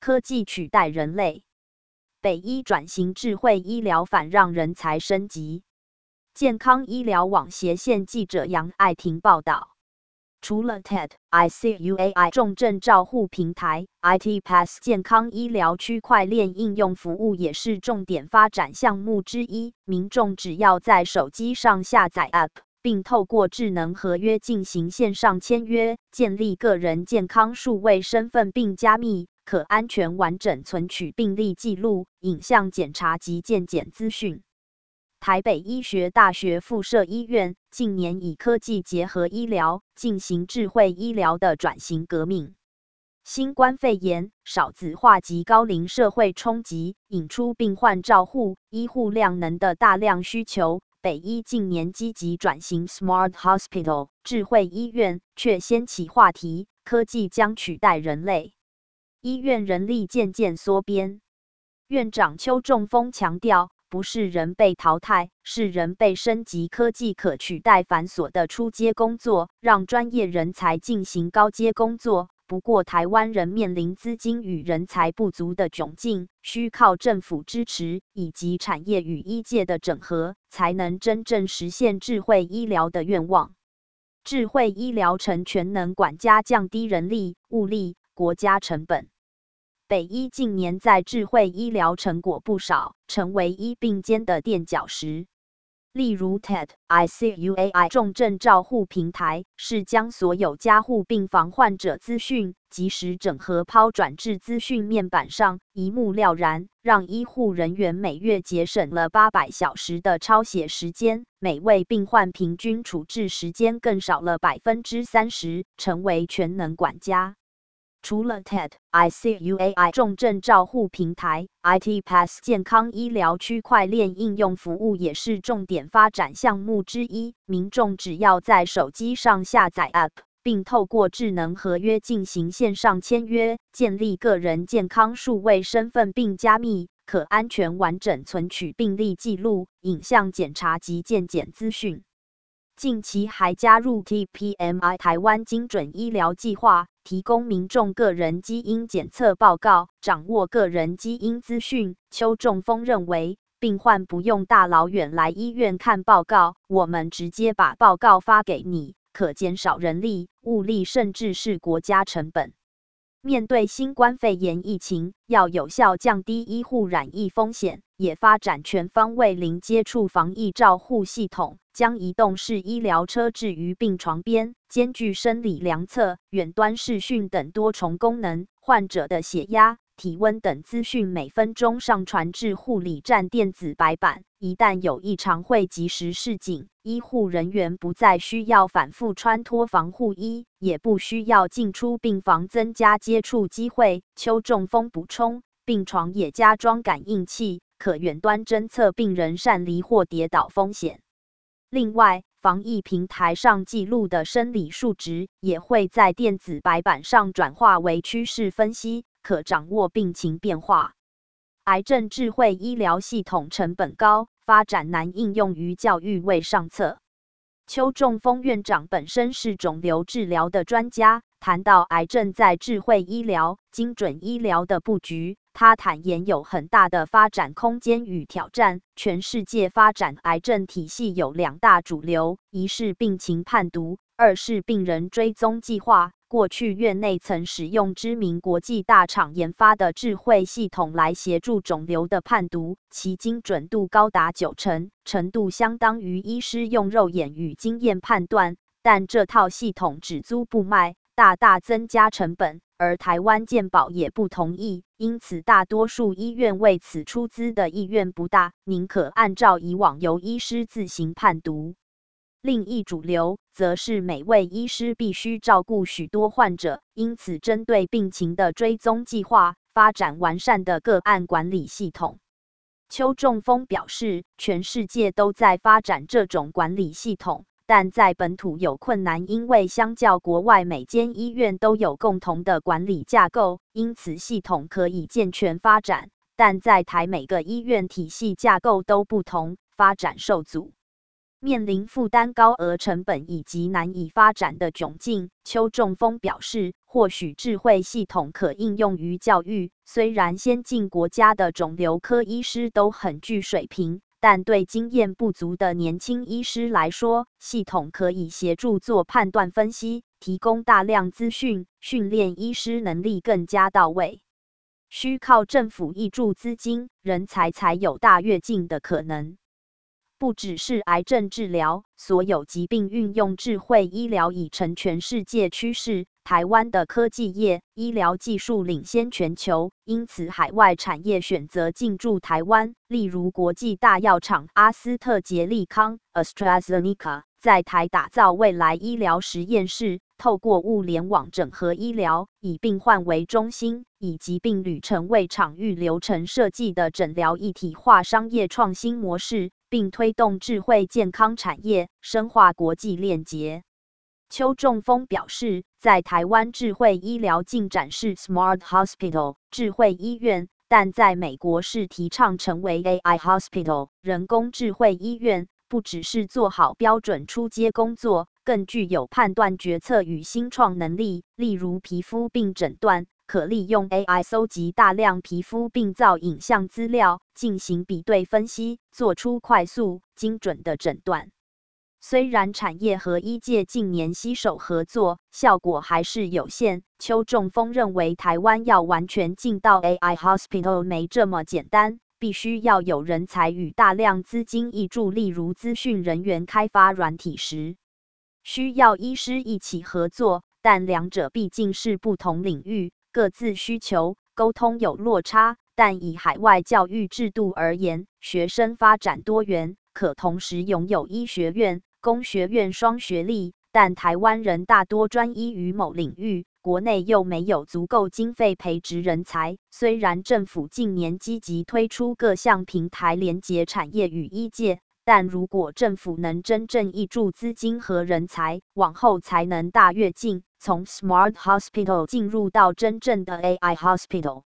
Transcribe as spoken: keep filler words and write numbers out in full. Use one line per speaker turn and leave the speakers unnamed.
科技取代人类。北医转型智慧医疗，反让人才升级。健康医疗网斜线记者杨爱婷报道。除了 T E D、I C U A I 重症照护平台 ，I T P A S 健康医疗区块链应用服务也是重点发展项目之一。民众只要在手机上下载 App， 并透过智能合约进行线上签约，建立个人健康数位身份并加密，可安全完整存取病历记录、影像检查及健检资讯。台北医学大学附设医院近年以科技结合医疗，进行智慧医疗的转型革命。新冠肺炎、少子化及高龄社会冲击，引出病患照护、医护量能的大量需求。北医近年积极转型 Smart Hospital 智慧医院，却掀起话题：科技将取代人类，医院人力渐渐缩编。院长邱仲峰强调，不是人被淘汰，是人被升级。科技可取代繁琐的初阶工作，让专业人才进行高阶工作。不过，台湾仍面临资金与人才不足的窘境，需靠政府支持以及产业与医界的整合，才能真正实现智慧医疗的愿望。智慧医疗成全能管家，降低人力、物力、国家成本。北医近年在智慧医疗成果不少，成为医病间的垫脚石。例如 T E D、I C U A I 重症照护平台，是将所有加护病房患者资讯及时整合抛转至资讯面板上，一目了然，让医护人员每月节省了八百小时的抄写时间，每位病患平均处置时间更少了百分之三十，成为全能管家。除了 T E D、I C U A I 重症照护平台 ，I T P A S 健康医疗区块链应用服务也是重点发展项目之一。民众只要在手机上下载 App， 并透过智能合约进行线上签约，建立个人健康数位身份并加密，可安全完整存取病历记录、影像检查及健检资讯。近期还加入 T P M I 台湾精准医疗计划，提供民众个人基因检测报告，掌握个人基因资讯。邱仲峰认为，病患不用大老远来医院看报告，我们直接把报告发给你，可减少人力、物力，甚至是国家成本。面对新冠肺炎疫情，要有效降低医护染疫风险，也发展全方位零接触防疫照护系统，将移动式医疗车置于病床边，兼具生理量测、远端视讯等多重功能。患者的血压、体温等资讯每分钟上传至护理站电子白板，一旦有异常会及时示警，医护人员不再需要反复穿脱防护衣，也不需要进出病房增加接触机会。邱仲峰补充，病床也加装感应器，可远端侦测病人闪离或跌倒风险。另外，防疫平台上记录的生理数值也会在电子白板上转化为趋势分析，可掌握病情变化。癌症智慧医疗系统成本高，发展难，应用于教育未上策。邱仲峰院长本身是肿瘤治疗的专家，谈到癌症在智慧医疗、精准医疗的布局，他坦言有很大的发展空间与挑战。全世界发展癌症体系有两大主流，一是病情判读，二是病人追踪计划。过去院内曾使用知名国际大厂研发的智慧系统来协助肿瘤的判读，其精准度高达九成，程度相当于医师用肉眼与经验判断。但这套系统只租不卖，大大增加成本，而台湾健保也不同意，因此大多数医院为此出资的意愿不大，宁可按照以往由医师自行判读。另一主流则是每位医师必须照顾许多患者，因此针对病情的追踪计划，发展完善的个案管理系统。邱仲峰表示，全世界都在发展这种管理系统，但在本土有困难，因为相较国外每间医院都有共同的管理架构，因此系统可以健全发展，但在台每个医院体系架构都不同，发展受阻。 面临负担高额成本以及难以发展的窘境，邱仲峰表示，或许智慧系统可应用于教育。虽然先进国家的肿瘤科医师都很具水平，但对经验不足的年轻医师来说，系统可以协助做判断分析，提供大量资讯，训练医师能力更加到位。需靠政府挹注资金，人才才有大跃进的可能。不只是癌症治疗，所有疾病运用智慧医疗已成全世界趋势。台湾的科技业、医疗技术领先全球，因此海外产业选择进驻台湾。例如国际大药厂阿斯特捷利康 （AstraZeneca） 在台打造未来医疗实验室，透过物联网整合医疗，以病患为中心，以疾病旅程为场域流程设计的诊疗一体化商业创新模式，并推动智慧健康产业，深化国际链结。邱仲峰表示，在台湾智慧医疗进展是 Smart Hospital 智慧医院，但在美国是提倡成为 A I Hospital 人工智慧医院，不只是做好标准出街工作，更具有判断决策与新创能力。例如皮肤病诊断，可利用 A I 搜集大量皮肤病灶影像资料，进行比对分析，做出快速、精准的诊断。虽然产业和医界近年携手合作，效果还是有限。邱仲峰认为，台湾要完全进到 A I Hospital 没这么简单，必须要有人才与大量资金挹注，例如资讯人员开发软体时，需要医师一起合作，但两者毕竟是不同领域，各自需求、沟通有落差。但以海外教育制度而言，学生发展多元，可同时拥有医学院、工学院双学历，但台湾人大多专一于某领域，国内又没有足够经费培植人才。虽然政府近年积极推出各项平台连结产业与医界，但如果政府能真正挹注资金和人才，往后才能大跃进，从 Smart Hospital 进入到真正的 A I Hospital。